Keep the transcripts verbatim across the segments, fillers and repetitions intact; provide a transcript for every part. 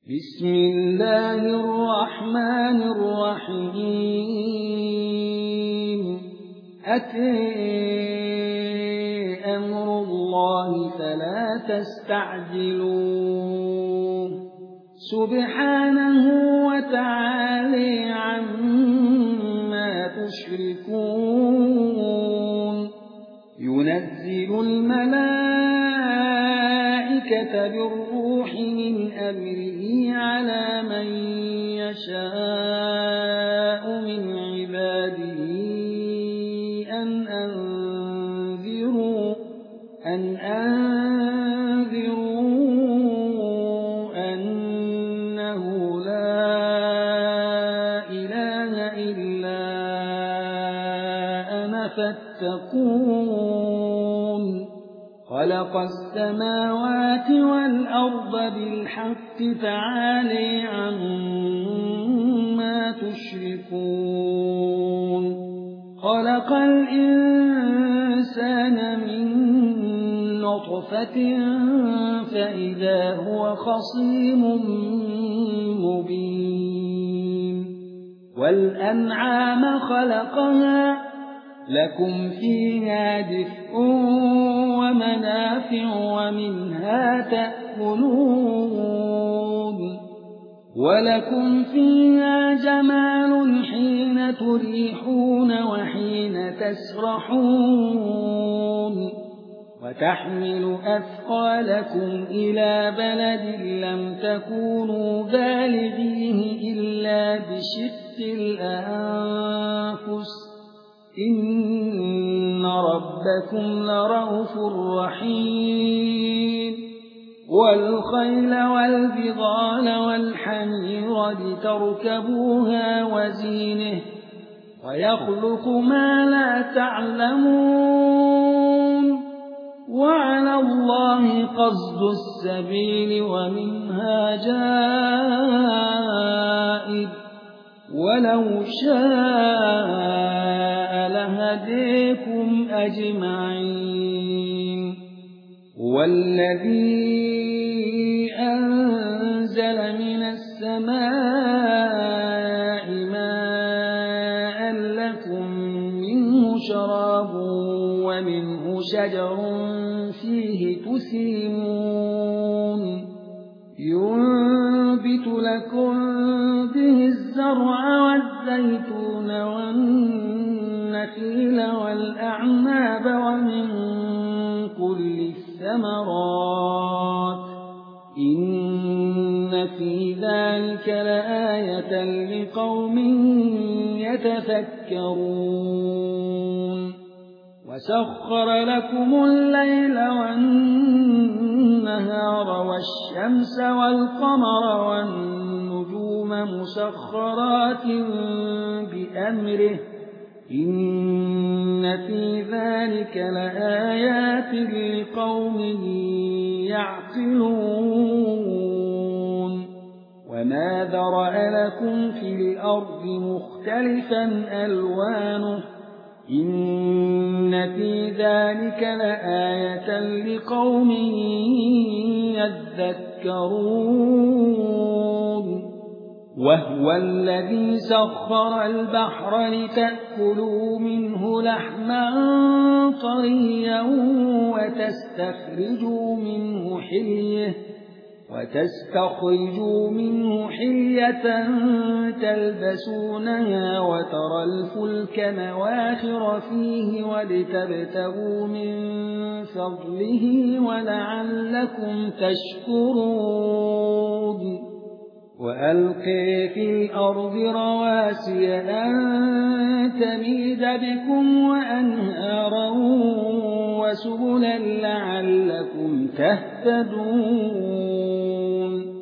بسم الله الرحمن الرحيم أتى أمر الله فلا تستعجلوه سبحانه وتعالى عما تشركون ينزل الملائكة بالروح من أمره على من يشاء من عباده أن أنذروا أن أنذروا أنه لا إله إلا أنا فاتقون خلق السماوات والأرض بالحق تعالى عما تشركون خلق الإنسان من نطفة فإذا هو خصيم مبين والأنعام خلقها لكم فيها دفء ومنافع ومنها تأكلون ولكم فيها جمال حين تريحون وحين تسرحون وتحمل أثقالكم إلى بلد لم تكونوا بالغيه إلا بشق الأنفس إن ربكم لرؤوف رحيم والخيل والبغال والحمير لتركبوها وزينه ويخلق ما لا تعلمون وعلى الله قصد السبيل ومنها جائر ولو شاء لهديكم أجمعين والذي أنزل من السماء ماء لكم منه شراب ومنه شجر فيه تسيمون ينبت لكم به الزرع والزيتون والنخيل والأعناب ومن كل الثمرات إن في ذلك لآية لقوم يتفكرون وسخر لكم الليل والنهار والشمس والقمر والنجوم مسخرات بأمره إن في ذلك لآيات لقوم يعقلون وما ذرأ لكم في الأرض مختلفا ألوانه إن في ذلك لآية لقوم يذكرون وهو الذي سخر البحر لتأكلوا منه لحما طريا وتستخرجوا منه حليه وتستخرجوا منه حلية تلبسونها وترى الفلك مواخر فيه ولتبتغوا من فضله ولعلكم تشكرون وألقي في الأرض رواسي أن تميد بكم وأنهارا وسبلا لعلكم تهتدون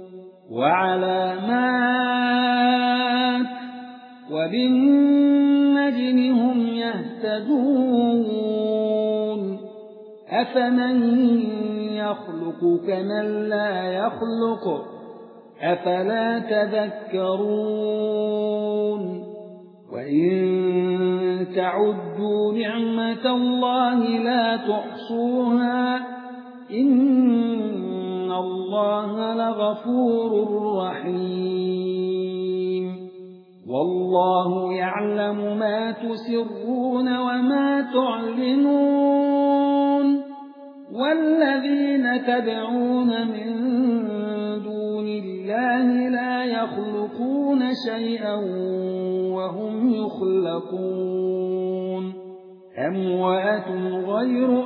وعلامات وبالنجم هم يهتدون أفمن يخلق كمن لا يخلق أفلا تذكرون وإن تعدوا نعمة الله لا تحصوها إن الله لغفور رحيم. والله يعلم ما تسرون وما تعلنون والذين تدعون من دون الله لا يخلقون شيئا وهم يخلقون أموات غير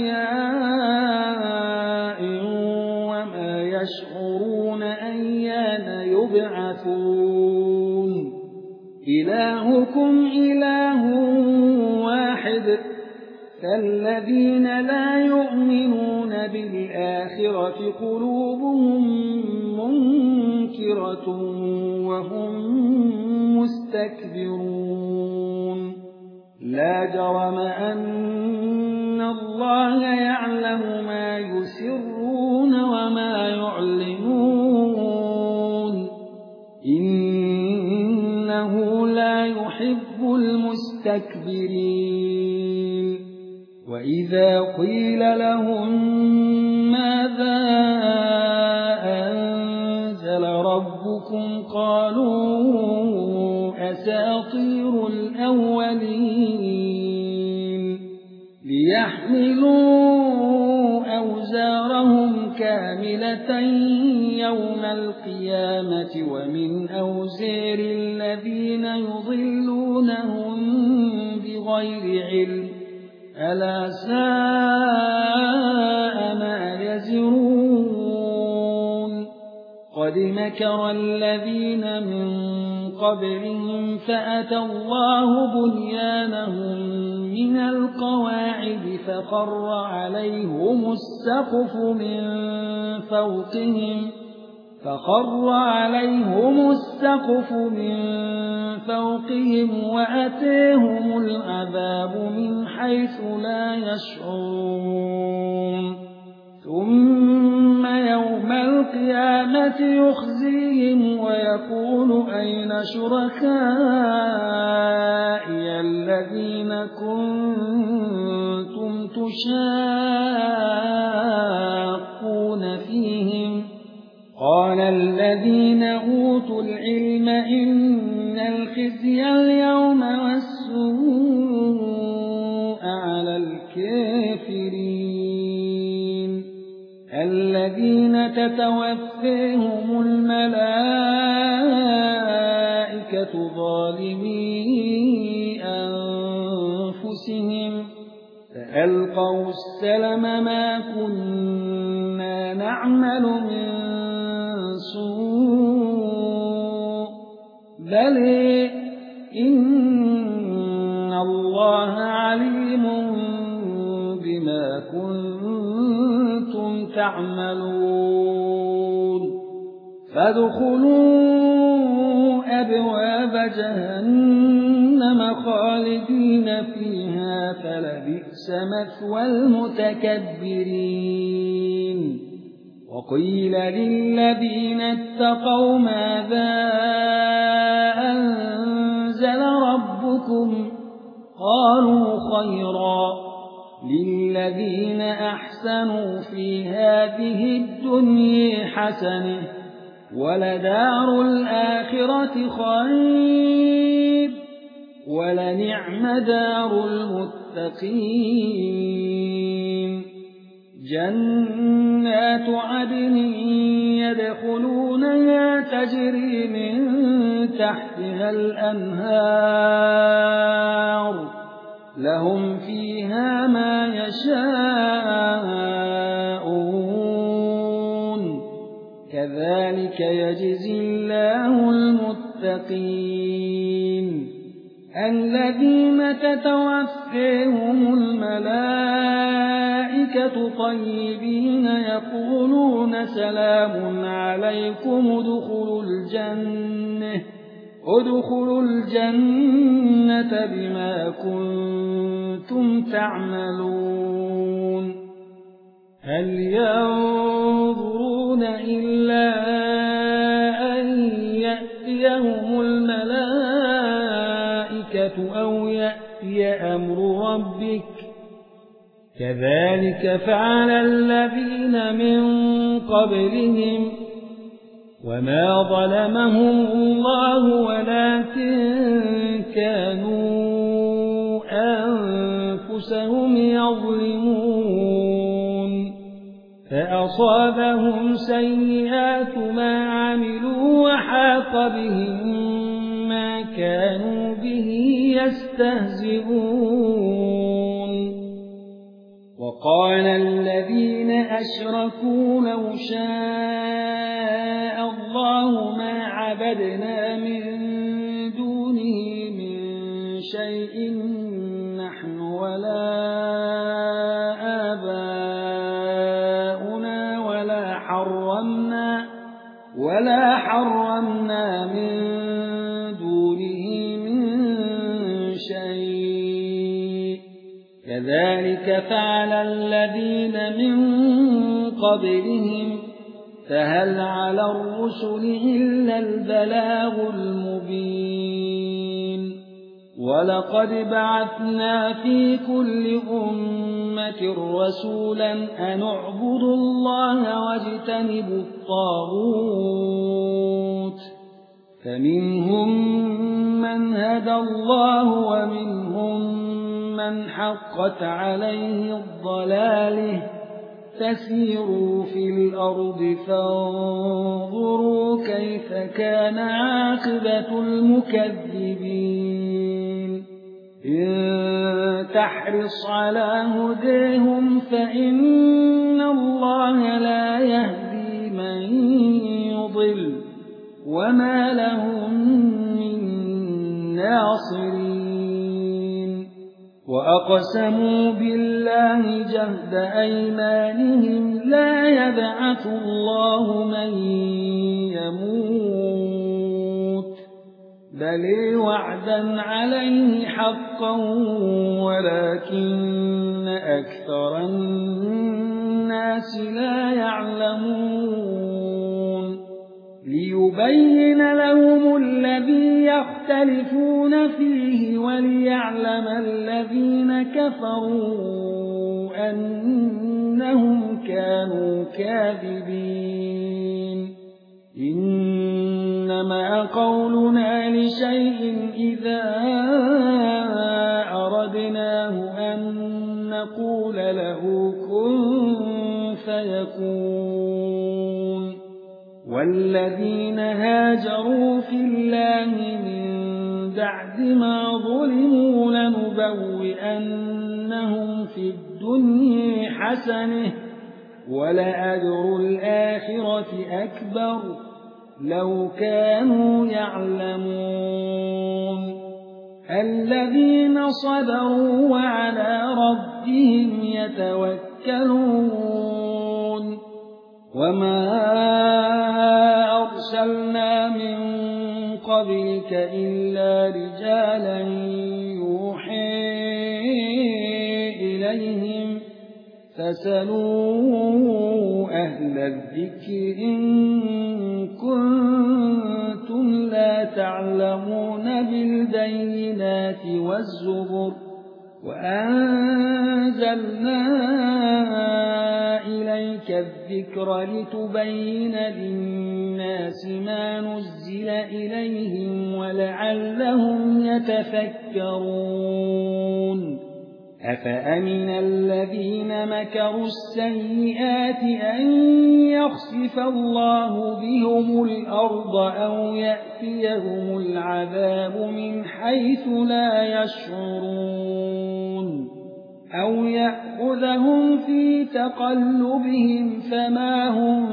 أحياء وما يشعرون أيان يبعثون إلهكم إله واحد فالذين لا يؤمنون بالآخرة قلوبهم منكرة وهم مستكبرون لا جرم أن الله يعلم ما يسرون وما يعلنون إنه لا يحب المستكبرين وإذا قيل لهم ماذا أنزل ربكم قالوا أساطير الأولين ليحملوا أوزارهم كاملة يوم القيامة ومن أوزار الذين يضلونهم بغير علم ألا ساء ما يزرون قد مكر الذين من قبلهم فأتى الله بنيانهم من القواعد فخر عليهم السقف من فوقهم فخر عليهم السقف من فوقهم وأتيهم العذاب من حيث لا يشعرون ثم يوم القيامة يخزيهم ويقول أين شركائي الذين كنتم تشاقون فيهم قال الذين أوتوا العلم إن الخزي اليوم والسوء على الكافرين الذين تتوفيهم الملائكة ظالمي أنفسهم فألقوا السلم ما كنا نعمل من سوء بل إن الله عليم بما كنتم تعملون فادخلوا أبواب جهنم خالدين فيها فلبئس مثوى المتكبرين وقيل للذين اتقوا ماذا أنزل ربكم قالوا خيرا للذين أحسنوا في هذه الدنيا حسنة ولدار الآخرة خير ولنعم دار المتقين جنات عدن يدخلونها تجري من تحتها الأنهار لهم فيها ما يشاءون كذلك يجزي الله المتقين الذين تتوفيهم الملائكة طيبين يقولون سلام عليكم ادخلوا الجنة ادخلوا الجنة بما كنتم تعملون هل ينظرون إلا أن يأتيهم الملائكة أو يأتي أمر ربك كذلك فعل الذين من قبلهم وما ظلمهم الله ولكن كانوا أنفسهم يظلمون فأصابهم سيئات ما عملوا وحاق بهم ما كانوا به يستهزئون وقال الذين أشركوا لو شاء الله ما عبدنا من دونه من شيء نحن ولا آباؤنا ولا حرمنا ولا حرمنا من دونه من شيء كذلك فعل الذين من قبلهم فهل على الرسل إلا البلاغ المبين ولقد بعثنا في كل أمة رسولا أن اعبدوا الله واجتنبوا الطاغوت فمنهم من هدى الله ومنهم من حقت عليه الضلاله فسيروا في الأرض فانظروا كيف كان عاقبة المكذبين إن تحرص على هديهم فإن الله لا يهدي من يضل وما لهم من ناصرين وأقسموا بالله جهد أيمانهم لا يبعث الله من يموت بل وعدا عليه حقا ولكن أكثر الناس لا يعلمون ليبين لهم الذي يختلفون فيه وليعلم الذين كفروا أنهم كانوا كاذبين إنما قولنا لشيء إذا أردناه أن نقول له كن فيكون والذين هاجروا في الله من بعد ما ظلموا لنبوئنهم في الدنيا حسنة ولأجر الآخرة أكبر لو كانوا يعلمون الذين صبروا وعلى ربهم يتوكلون وما أرسلنا من قبلك إلا رجالا يوحي إليهم فاسألوا أهل الذكر إن كنتم لا تعلمون بالبينات والزبر وأنزلنا إليك الذكر لتبين للناس ما نزل إليهم ولعلهم يتفكرون أفأمن الذين مكروا السيئات أن يخسف الله بهم الأرض أو يأتيهم العذاب من حيث لا يشعرون أو يأخذهم في تقلبهم فما هم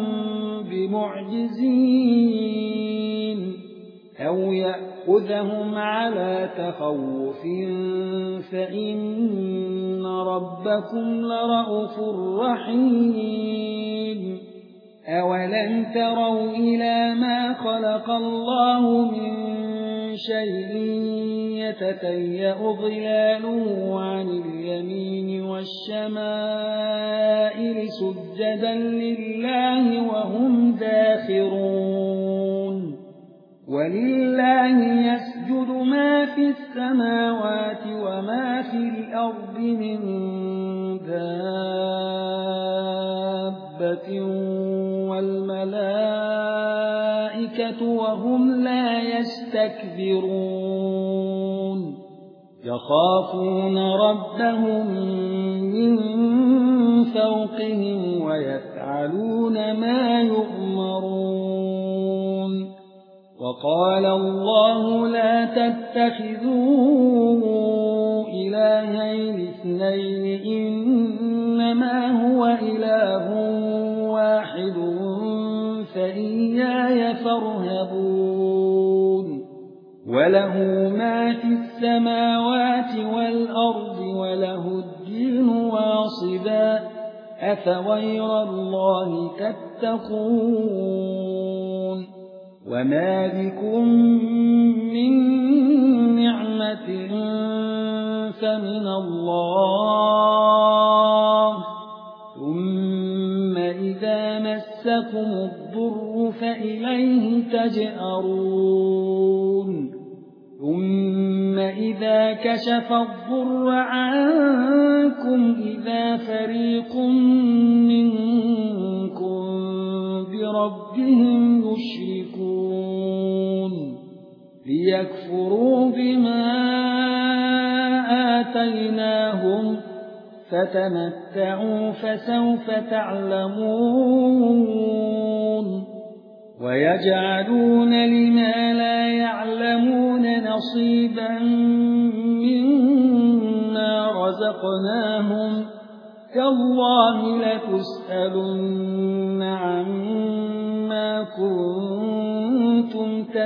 بمعجزين أو يأخذهم على تخوف فإن ربكم لرءوف رحيم أولم تروا إلى ما خلق الله من شيء يتفيأ ظلاله عن اليمين والشمائل سجدا لله وهم داخرون ولله يسجد ما في السماوات وما في الأرض من دابة والملائكة وهم لا يستكبرون يخافون ربهم من فوقهم ويفعلون ما يؤمرون وقال الله لا تتخذوا إلهين اثنين إنما هو إله واحد فإياي فارهبون وله ما في السماوات والأرض وله الدين واصبا أفغير الله تتقون وما بكم من نعمة فمن الله ثم إذا مسكم الضر فإليه تجأرون ثم إذا كشف الضر عنكم إذا فريق منكم بربهم يشركون ليكفروا بما آتيناهم فتمتعوا فسوف تعلمون ويجعلون لما لا يعلمون نصيبا مما رزقناهم تالله لتسألن عما كنتم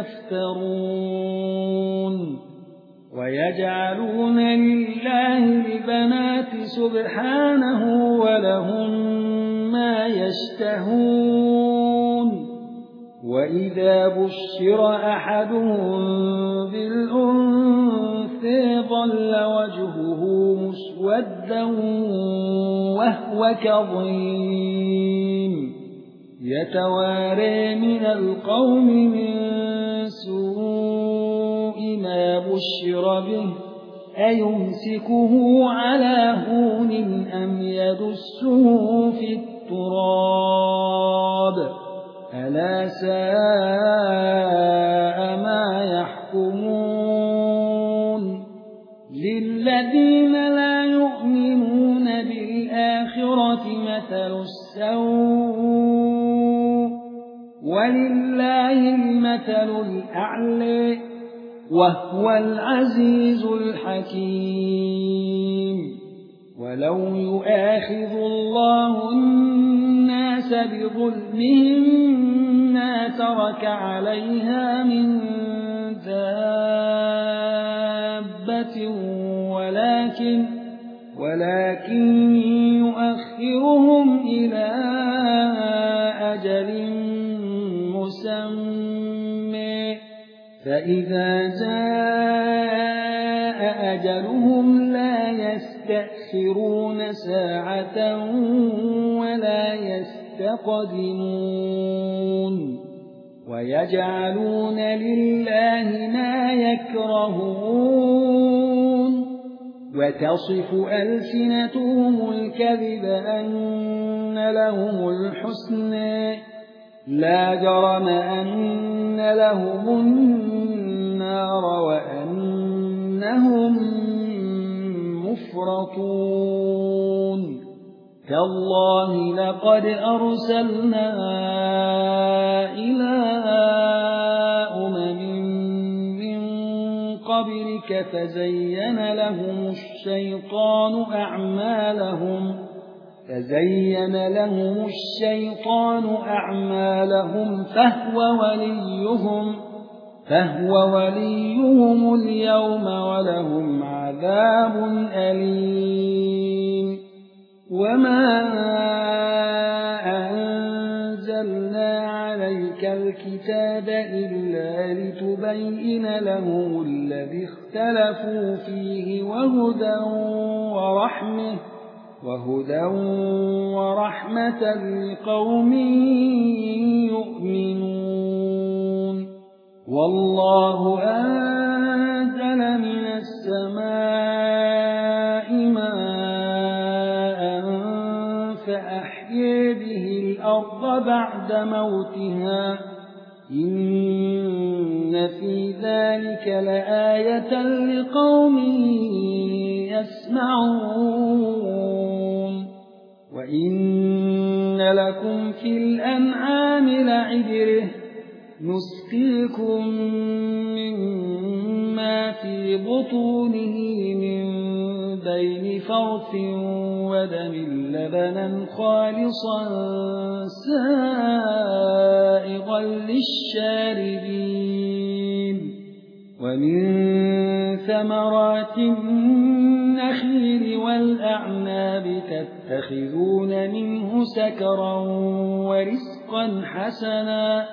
تفترون ويجعلون لله البنات سبحانه ولهم ما يشتهون وإذا بشر أحدهم بالأنثى ظل وجهه مسودا وهو كظيم يتوارى من القوم من سوء ما بشر به أيمسكه على هون أم يدسه في التراب ألا ساء ما يحكمون للذين لا يؤمنون بالآخرة مثل السوء ولله المثل الأعلى وهو العزيز الحكيم ولو يؤاخذ الله الناس بظلمهم ما ترك عليها من دابة ولكن ولكن يؤخرهم إلى أجل مسمى فإذا جاء أجلهم لا يستأخرون ساعة ولا يستقدمون ويجعلون لله ما يكرهون وتصف ألسنتهم الكذب أن لهم الحسنى لا جرم أن لهم النار وأنهم مفرطون تالله لقد أرسلنا إلى أمم من قبلك فزين لهم الشيطان أعمالهم فزين لهم الشيطان أعمالهم فهو وليهم فهو وليهم اليوم ولهم عذاب أليم وما أنزلنا عليك الكتاب إلا لتبين لهم الذي اختلفوا فيه وهدى ورحمة وهدى ورحمة لقوم يؤمنون والله أنزل من السماء ماء فأحيي به الأرض بعد موتها إن في ذلك لآية لقوم يسمعون وإن لكم في الأنعام لعبرة نسقيكم مما في بطونه من بين فرث ودم لبنا خالصا سائغا للشاربين ومن ثمرات النخيل والأعناب تتخذون منه سكرا ورزقا حسنا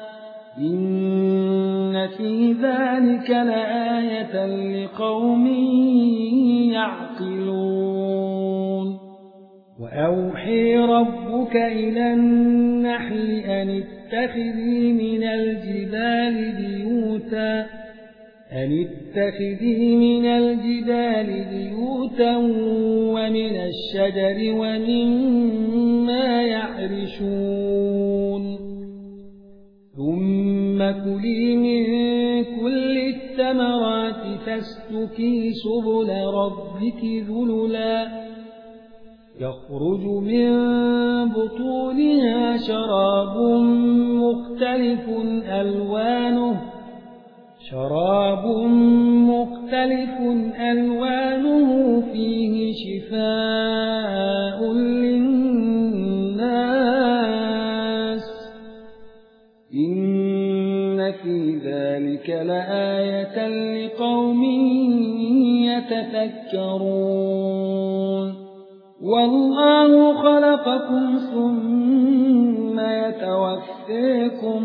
إن في ذلك لآية لقوم يعقلون وأوحي ربك إلى النحل أن اتخذي من الجبال بيوتا أن اتخذي من الجبال بيوتا ومن الشجر ومما يعرشون ثم كلي من كل الثمرات فاسلكي سبل ربك ذللا يخرج من بطونها شراب مختلف ألوانه شراب مختلف ألوانه فيه شفاء للناس إن في ذلك لآية لقوم يتفكرون والله خلقكم ثم يتوفيكم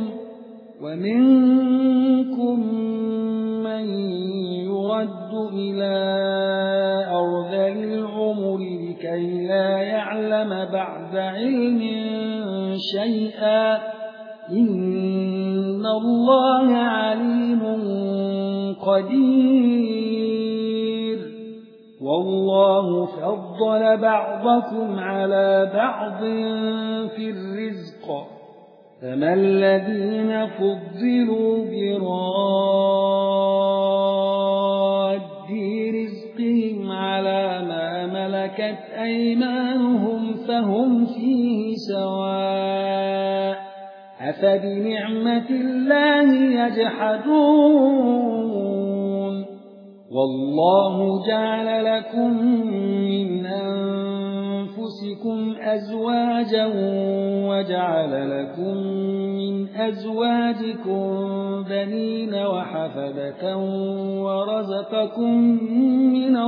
ومنكم من يرد إلى أرذل العمر لكي لا يعلم بعد علم شيئا إن الله عليم قدير والله فضل بعضكم على بعض في الرزق فما الذين فضلوا براد رزقهم على ما ملكت أيمانهم فهم فيه سواء أفبنعمة الله يجحدون والله جعل لكم من أنفسكم أزواجا وجعل لكم من أزواجكم بنين وحفدة ورزقكم من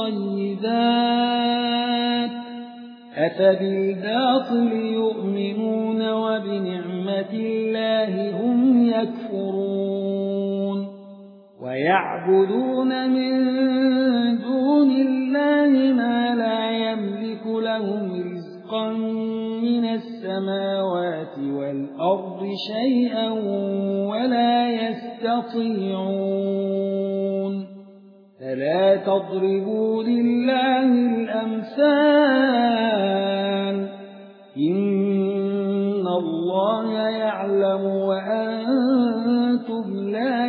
الطيبات أفبالباطل يؤمنون وبنعمة الله هم يكفرون ويعبدون من دون الله ما لا يملك لهم رزقا من السماوات والأرض شيئا ولا يستطيعون فلا تضربوا لله الأمثال إن الله يعلم وأنتم لا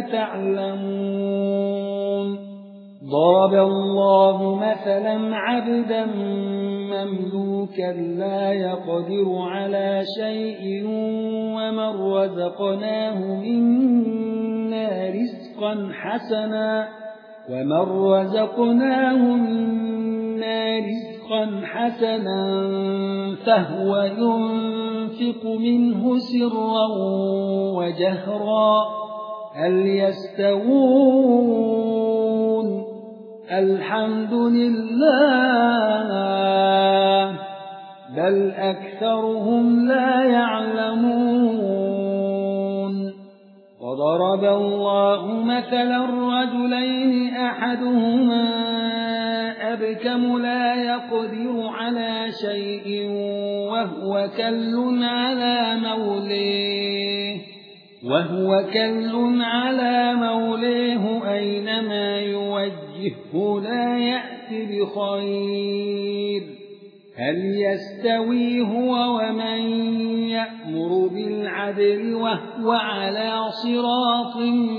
تعلمون ضرب الله مثلا عبدا مملوكا لا يقدر على شيء ومن رزقناه منا رزقا حسنا ومن رزقناه منا رزقا حسنا فهو ينفق منه سرا وجهرا هل يستوون الحمد لله بل أكثرهم لا يعلمون وضرب الله مثلا رجلين أحدهما أبكم لا يقدر على شيء وهو كل على موليه وهو كل على موليه أينما يوجهه لا يأتي بخير هل يستوي هو ومن يأمر بالعدل وهو على صراط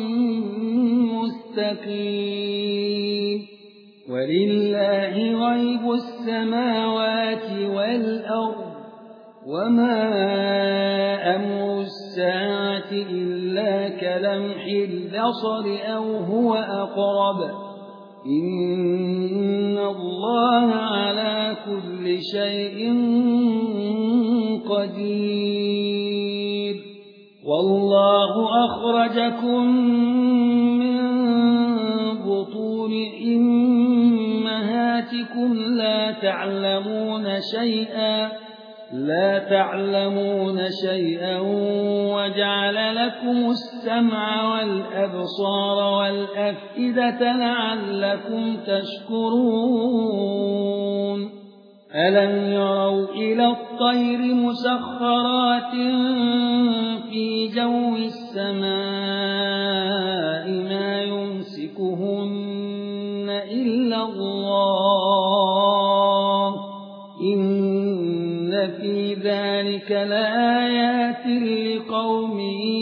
مستقيم ولله غيب السماوات والأرض وما أمر الساعة إلا كلمح البصر أو هو أقرب إن الله على كل شيء قدير والله أخرجكم من بطون أمهاتكم لا تعلمون شيئا لا تعلمون شيئا وجعل لكم السمع والأبصار والأفئدة لعلكم تشكرون ألم يروا إلى الطير مسخرات في جو السماء ما يمسكهن إلا الله إن في ذلك لآيات لقوم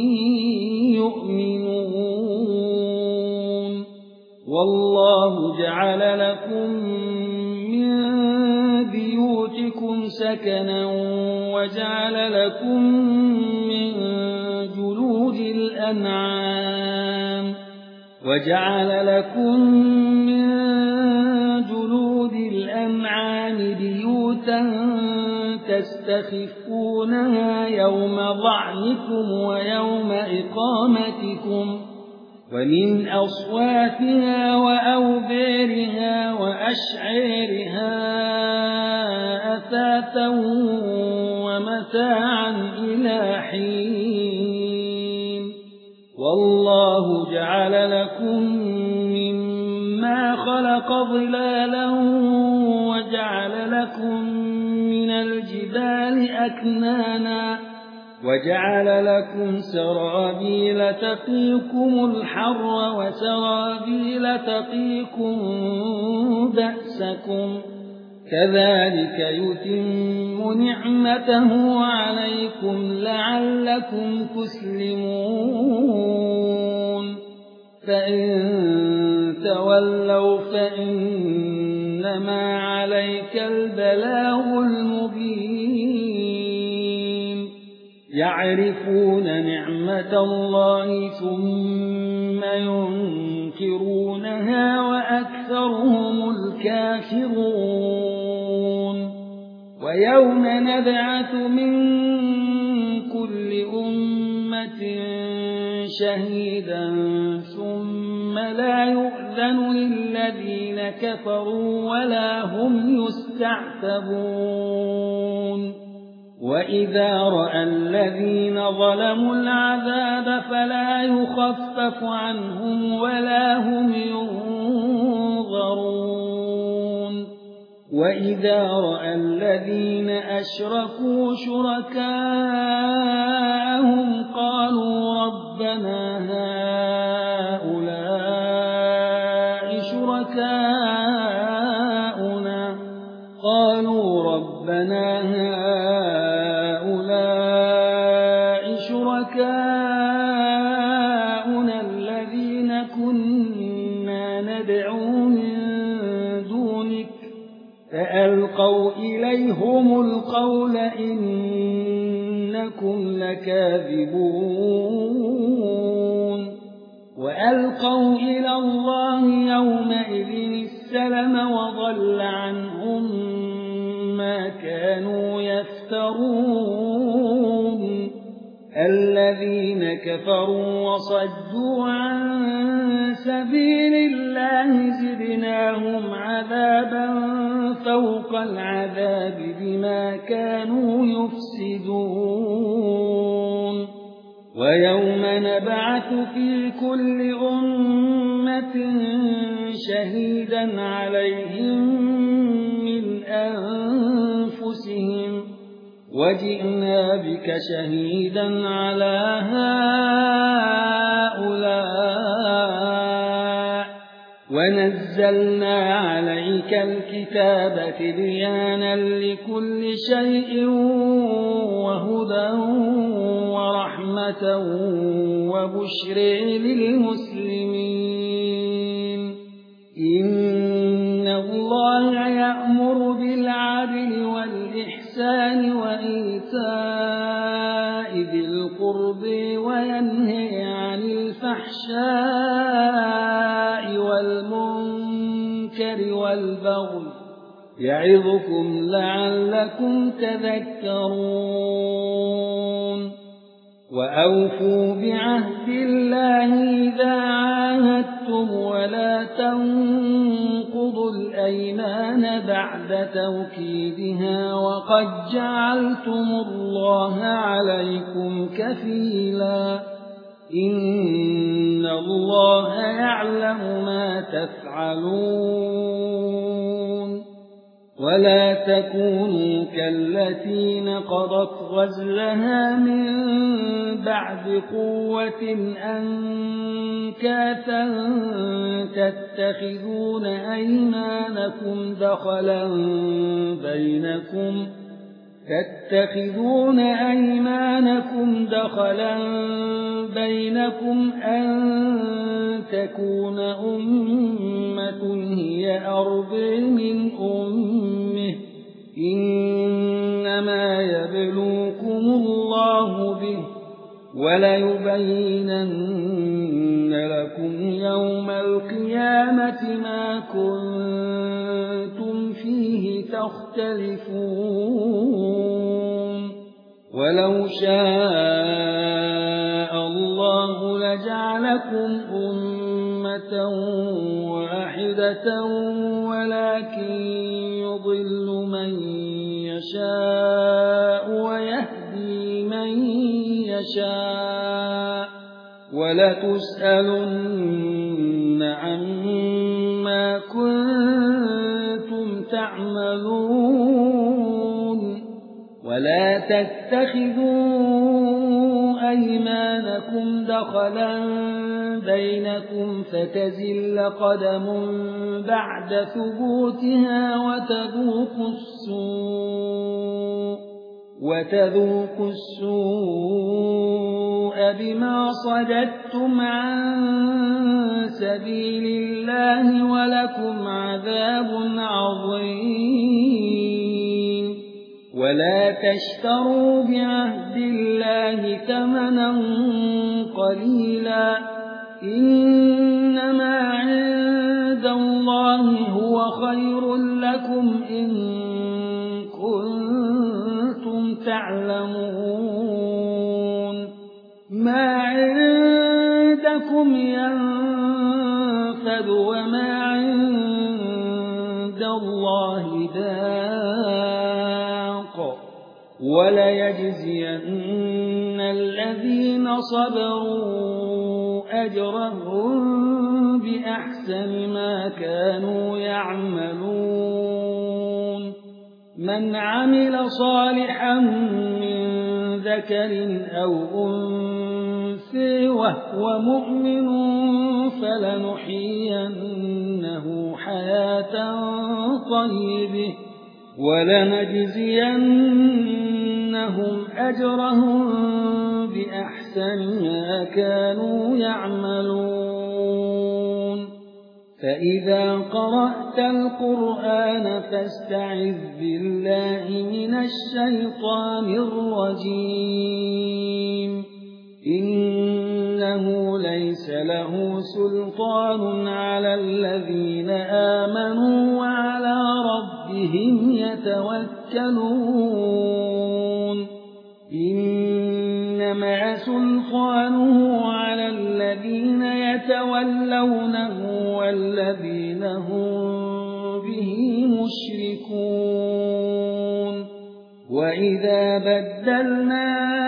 يؤمنون والله جعل لكم من بيوتكم سكنا وجعل لكم من جلود الأنعام وجعل لكم من جلود الأنعام بيوتا تستخفونها يوم ظعنكم ويوم إقامتكم ومن أصوافها وأوبارها وأشعارها أثاثا ومتاعا إلى حين والله جعل لكم مما خلق ظلالا وجعل لكم من الجبال أكنانا وجعل لكم سرابيل تقيكم الحر وسرابيل تقيكم بأسكم كذلك يتم نعمته عليكم لعلكم تسلمون فإن تولوا فإنما عليك البلاغ المبين يعرفون نعمة الله ثم ينكرونها وأكثرهم الكافرون ويوم نبعث من كل أمة شهيدا ثم لا يؤذن للذين كفروا ولا هم يستعتبون وإذا رأى الذين ظلموا العذاب فلا يخفف عنهم ولا هم ينظرون وإذا رأى الذين أشركوا شركاءهم قالوا ربنا هؤلاء شركاؤنا قالوا ربنا هؤلاء شركاؤنا الذين كنا ندعو من دونك فألقوا إليهم القول إنكم لكاذبون وألقوا إلى الله يومئذ السلم وضل عنهم ما كانوا يفترون الذين كفروا وصدوا عن سبيل الله زدناهم عذابا فوق العذاب بما كانوا يفسدون ويوم نبعث في كل أمة شهيدا عليهم من أنفسهم وجئنا بك شهيدا على هؤلاء ونزلنا عليك الكتاب تبيانا لكل شيء وهدى ورحمة وبشر للمسلمين إن الله يأمر بالعدل والإحسان وإيتاء ذي القرب وينهى عن الفحشاء والمنكر والبغي يعظكم لعلكم تذكرون وأوفوا بعهد الله إذا عاهدتم ولا تنقضوا الأيمان بعد توكيدها وقد جعلتم الله عليكم كفيلا إن الله يعلم ما تفعلون ولا تكونوا كالتي نقضت غزلها من بعد قوة أنكاثا تتخذون أيمانكم دخلا بينكم تتخذون أيمانكم دخلا بينكم أن تكون أمة هي أرضى من أمه إنما يبلوكم الله به وليبينن لكم يوم القيامة ما كنتم فيه تختلفون ولو شاء الله لجعلكم أمة واحدة ولكن يضل من يشاء ويهدي من يشاء ولتسألن عما كنتم تعملون ولا تتخذوا أيمانكم دخلا بينكم فتزل قدم بعد ثبوتها وتذوقوا السوء وتذوقوا السوء بما صددتم عن سبيل الله ولكم عذاب عظيم ولا تشتروا بعهد الله ثمنا قليلا إنما عند الله هو خير لكم إن كنتم تعلمون ما عندكم ينفد وما عند الله باق وليجزين الذين صبروا أجرهم بأحسن ما كانوا يعملون من عمل صالحا من ذكر أو أنثى وهو مؤمن فلنحيينه حياة طيبة ولنجزينهم أجرهم بأحسن ما كانوا يعملون فإذا قرأت القرآن فاستعذ بالله من الشيطان الرجيم إنه ليس له سلطان على الذين آمنوا وعلى ربهم يتوكلون إنما سلطانه على الذين يتولونه والذين هم به مشركون وإذا بدلنا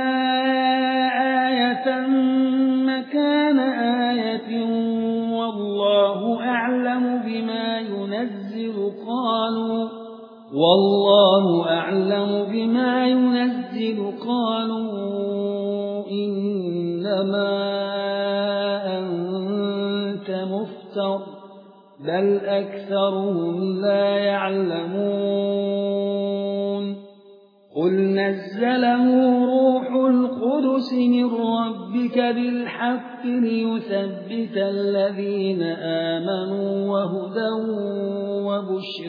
آية مكان آية والله أعلم بما ينزل قالوا والله أعلم بما ينزل قالوا إنما أنت مفتر بل أكثرهم لا يعلمون قل نزله روح القدس من ربك بالحق ليثبت الذين آمنوا وهدى وبشر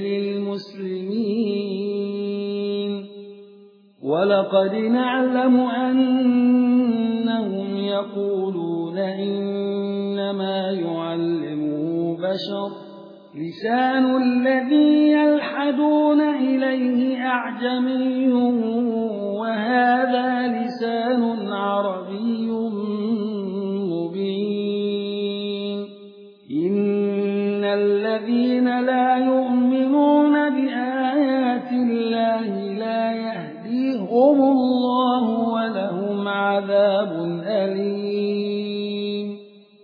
للمسلمين ولقد نعلم أنهم يقولون إنما يعلمه بشر لسان الذي يلحدون إليه أعجمي وهذا لسان عربي مبين إن الذين لا يؤمنون بآيات الله لا يهديهم الله ولهم عذاب أليم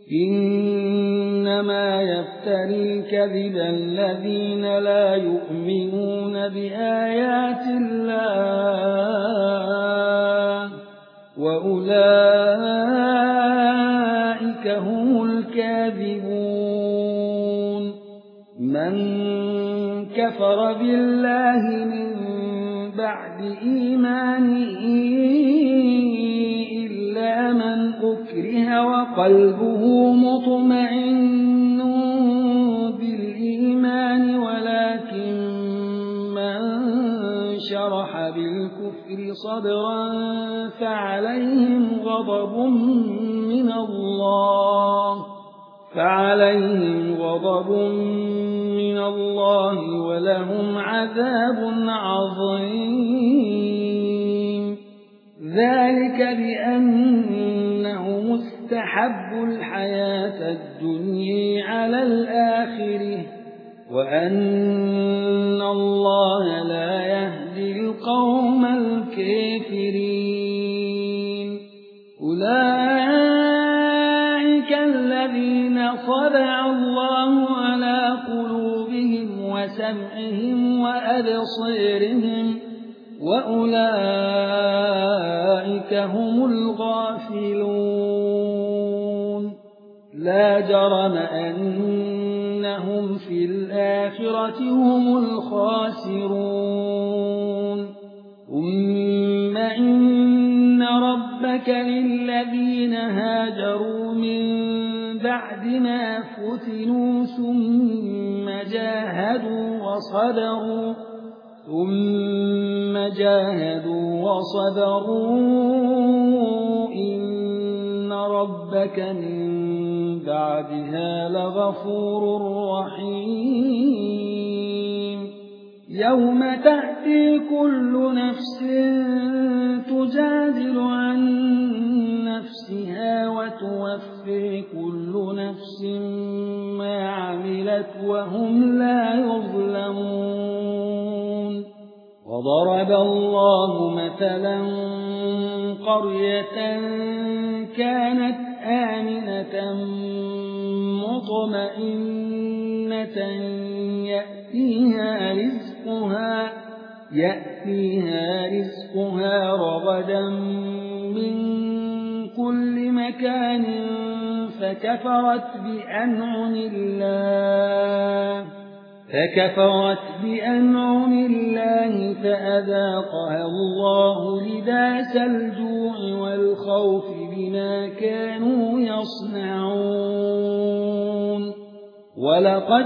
إنما يفتري الكذب الذين لا يؤمنون بآيات الله وأولئك هم الكاذبون من كفر بالله من بعد إيمانه إلا من أكره وقلبه مطمئن بالإيمان ولكن من شرح بالكفر صدرا فعليهم غضب من الله فعليهم غضب من الله ولهم عذاب عظيم ذلك بأنه مستحب الحياة الدنيا على الآخرة وأن الله لا يهدي القوم الكافرين أولئك الذين طبع الله على قلوبهم وسمعهم وأبصارهم وأولئك هم الغافلون لا جرم أنهم في الآخرة هم الخاسرون ثم إن ربك للذين هاجروا من بعد ما فتنوا ثم جاهدوا وصبروا ثم جاهدوا وصبروا إن ربك من بعدها لغفور رحيم يوم تأتي كل نفس تجادل عن نفسها وتوفي كل نفس ما عملت وهم لا يظلمون وضرب الله مثلا قرية كانت آمنة مطمئنة يأتيها رزقها يأتيها رزقها رغدا من كل مكان فكفرت بأنعم الله فكفرت بأنعم الله فأذاقها الله لباس الجوع والخوف بما كانوا يصنعون ولقد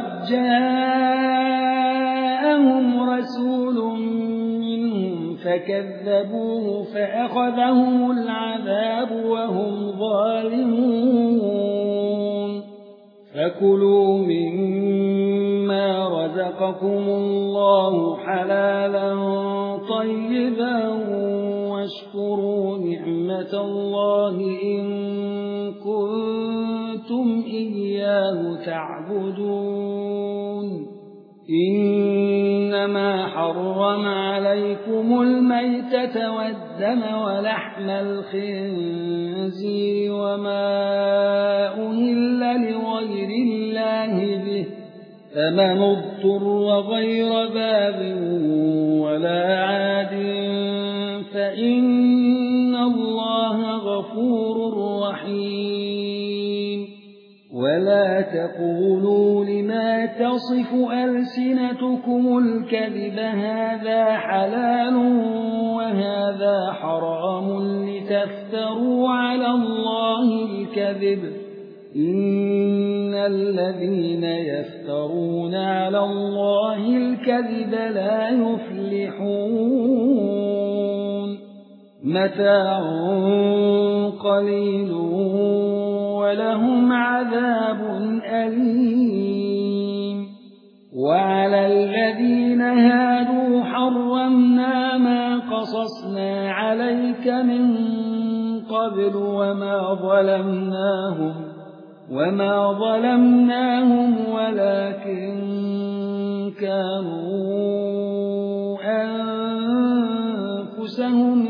جاءهم رسول منهم فكذبوه فأخذهم العذاب وهم ظالمون فكلوا مما رزقكم الله حلالا طيبا واشكروا نعمة الله إن كنتم إياه تعبدون إنما حرم عليكم الميتة والدم ولحم الخنزير وما أهل لغير الله به فمن اضطر غير باب ولا عاد فإن الله غفور رحيم ولا تقولوا لما تصف ألسنتكم الكذب هذا حلال وهذا حرام لتفتروا على الله الكذب إن الذين يفترون على الله الكذب لا يفلحون متاع قليل ولهم عذاب أليم وعلى الذين هادوا حرمنا ما قصصنا عليك من قبل وما ظلمناهم وما ظلمناهم ولكن كانوا أنفسهم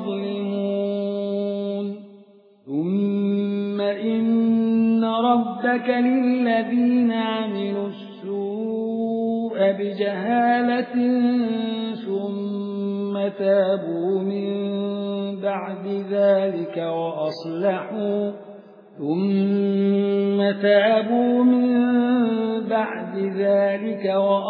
يظلمون ثم إن ربك للذين عملوا السوء بجهالة ثم تابوا من بعد ذلك وأصلحوا ثم تابوا من بعد ذلك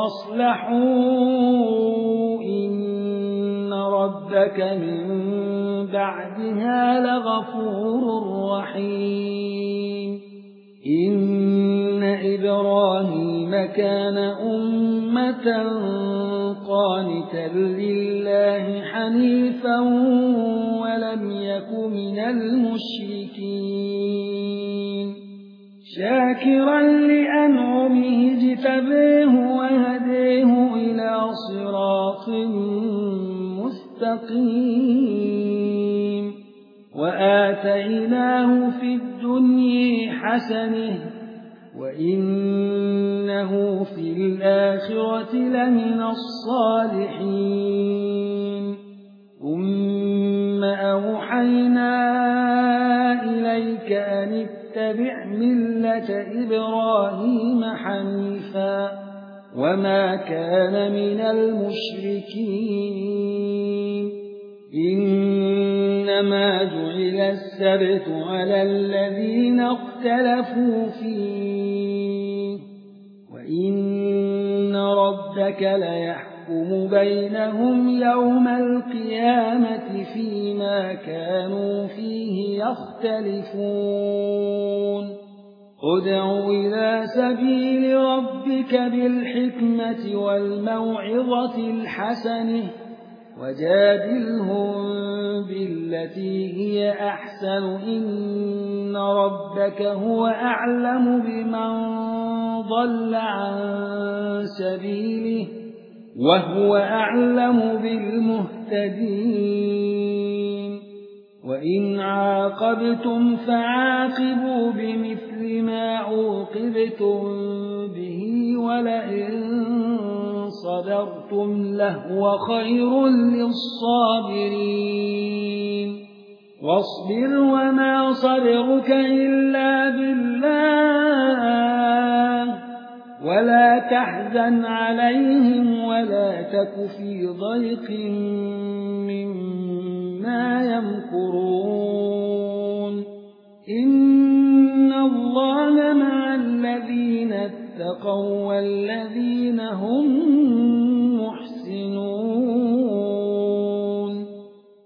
وأصلحوا إن ربك من بعدها لغفور رحيم إن إبراهيم كان أمة قانتا لله حنيفا ولم يك من المشركين شاكرا لأنعمه اجتباه وهديه إلى صراط مستقيم وآتيناه في الدنيا حسنة وإنه في الآخرة لمن الصالحين ثم أوحينا إليك أن اتبع ملة إبراهيم حنيفا وما كان من المشركين إنما جعل السبت على الذين اختلفوا فيه وإن ربك ليحكم بينهم يوم القيامة فيما كانوا فيه يختلفون ادع إلى سبيل ربك بالحكمة والموعظة الحسنة وجادلهم بالتي هي أحسن إن ربك هو أعلم بمن ضل عن سبيله وهو أعلم بالمهتدين وإن عاقبتم فعاقبوا بمثل ما عوقبتم به ولئن صبرتم لهو خير للصابرين واصبر وما صبرك إلا بالله ولا تحزن عليهم ولا تك في ضيق مما يمكرون إن